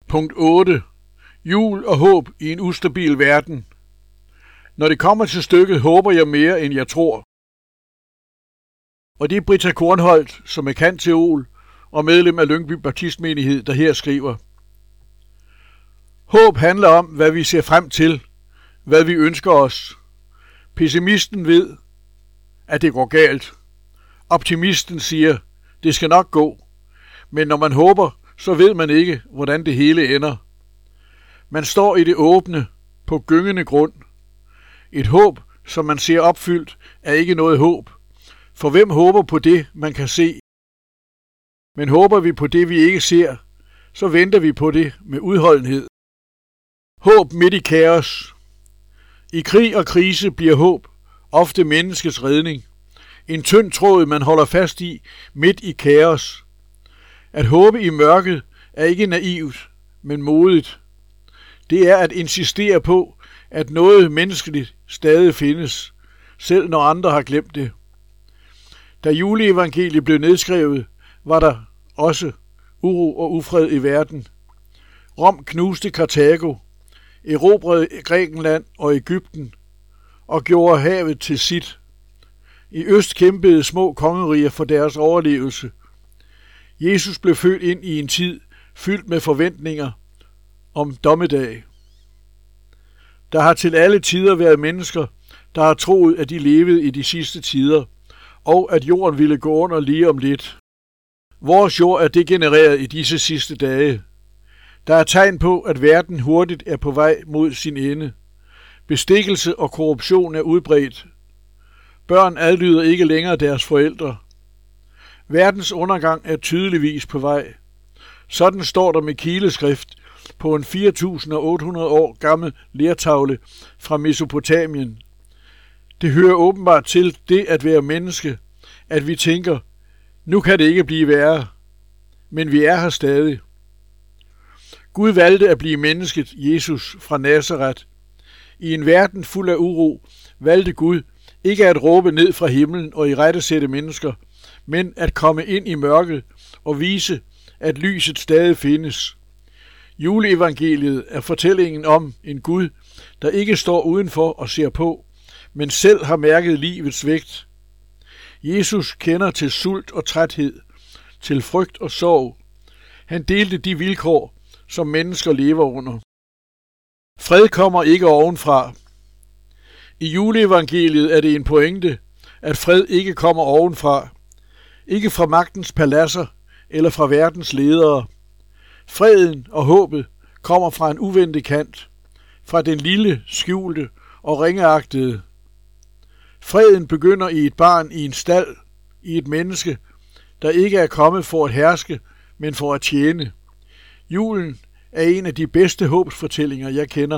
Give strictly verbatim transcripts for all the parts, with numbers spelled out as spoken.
Punkt otte. Jul og håb i en ustabil verden. Når det kommer til stykket, håber jeg mere, end jeg tror. Og det er Britta Kornholt, som er cand.theol og medlem af Lyngby Baptistmenighed, der her skriver: Håb handler om, hvad vi ser frem til, hvad vi ønsker os. Pessimisten ved, at det går galt. Optimisten siger, det skal nok gå. Men når man håber, så ved man ikke, hvordan det hele ender. Man står i det åbne, på gyngende grund. Et håb, som man ser opfyldt, er ikke noget håb. For hvem håber på det, man kan se? Men håber vi på det, vi ikke ser, så venter vi på det med udholdenhed. Håb midt i kaos. I krig og krise bliver håb ofte menneskets redning. En tynd tråd, man holder fast i midt i kaos. At håbe i mørket er ikke naivt, men modigt. Det er at insistere på, at noget menneskeligt stadig findes, selv når andre har glemt det. Da juleevangeliet blev nedskrevet, var der også uro og ufred i verden. Rom knuste Karthago, erobrede Grækenland og Egypten og gjorde havet til sit. I øst kæmpede små kongeriger for deres overlevelse. Jesus blev født ind i en tid fyldt med forventninger om dommedag. Der har til alle tider været mennesker, der har troet, at de levede i de sidste tider, og at jorden ville gå under lige om lidt. Vores jord er degenereret i disse sidste dage. Der er tegn på, at verden hurtigt er på vej mod sin ende. Bestikkelse og korruption er udbredt. Børn adlyder ikke længere deres forældre. Verdens undergang er tydeligvis på vej. Sådan står der med kileskrift på en fire tusind otte hundrede år gammel lertavle fra Mesopotamien. Det hører åbenbart til det at være menneske, at vi tænker, nu kan det ikke blive værre, men vi er her stadig. Gud valgte at blive mennesket, Jesus fra Nazaret. I en verden fuld af uro valgte Gud ikke at råbe ned fra himlen og irettesætte mennesker, men at komme ind i mørket og vise, at lyset stadig findes. Juleevangeliet er fortællingen om en Gud, der ikke står udenfor og ser på, men selv har mærket livets vægt. Jesus kender til sult og træthed, til frygt og sorg. Han delte de vilkår, som mennesker lever under. Fred kommer ikke ovenfra. I juleevangeliet er det en pointe, at fred ikke kommer ovenfra. Ikke fra magtens paladser eller fra verdens ledere. Freden og håbet kommer fra en uventet kant, fra den lille, skjulte og ringeagtede. Freden begynder i et barn i en stald, i et menneske, der ikke er kommet for at herske, men for at tjene. Julen er en af de bedste håbsfortællinger, jeg kender.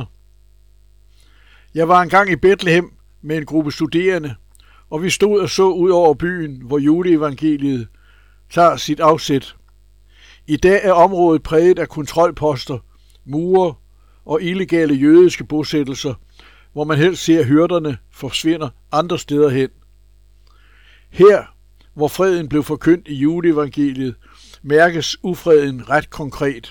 Jeg var engang i Bethlehem med en gruppe studerende, og vi stod og så ud over byen, hvor juleevangeliet tager sit afsæt. I dag er området præget af kontrolposter, mure og illegale jødiske bosættelser, hvor man helst ser hyrderne forsvinder andre steder hen. Her, hvor freden blev forkyndt i juleevangeliet, mærkes ufreden ret konkret.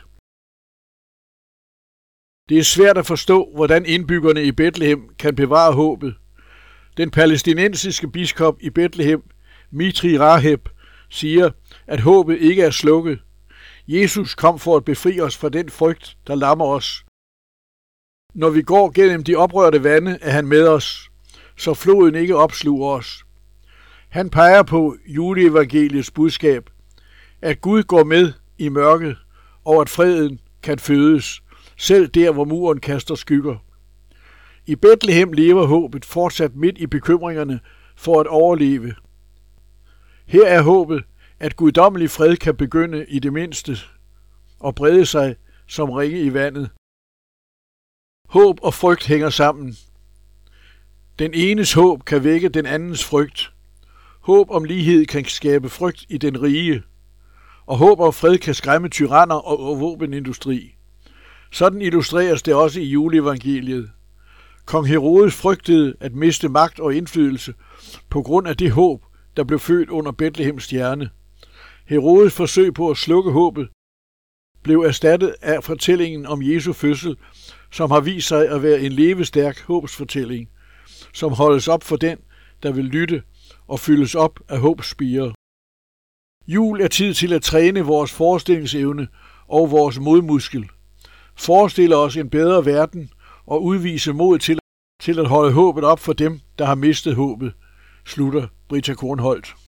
Det er svært at forstå, hvordan indbyggerne i Bethlehem kan bevare håbet. Den palæstinensiske biskop i Bethlehem, Mitri Raheb, siger, at håbet ikke er slukket. Jesus kom for at befri os fra den frygt, der lammer os. Når vi går gennem de oprørte vande, er han med os, så floden ikke opsluger os. Han peger på juleevangeliets budskab, at Gud går med i mørket, og at freden kan fødes, selv der, hvor muren kaster skygger. I Bethlehem lever håbet fortsat midt i bekymringerne for at overleve. Her er håbet, at guddommelig fred kan begynde i det mindste og brede sig som ringe i vandet. Håb og frygt hænger sammen. Den enes håb kan vække den andens frygt. Håb om lighed kan skabe frygt i den rige, og håb og fred kan skræmme tyranner og våbenindustri. Sådan illustreres det også i juleevangeliet. Kong Herodes frygtede at miste magt og indflydelse på grund af det håb, der blev født under Betlehems stjerne. Herodes forsøg på at slukke håbet blev erstattet af fortællingen om Jesu fødsel, som har vist sig at være en levestærk håbsfortælling, som holdes op for den, der vil lytte og fyldes op af håbsspirer. Jul er tid til at træne vores forestillingsevne og vores modmuskel, forestille os en bedre verden og udvise mod til, til at holde håbet op for dem, der har mistet håbet, slutter Britta Kornholt.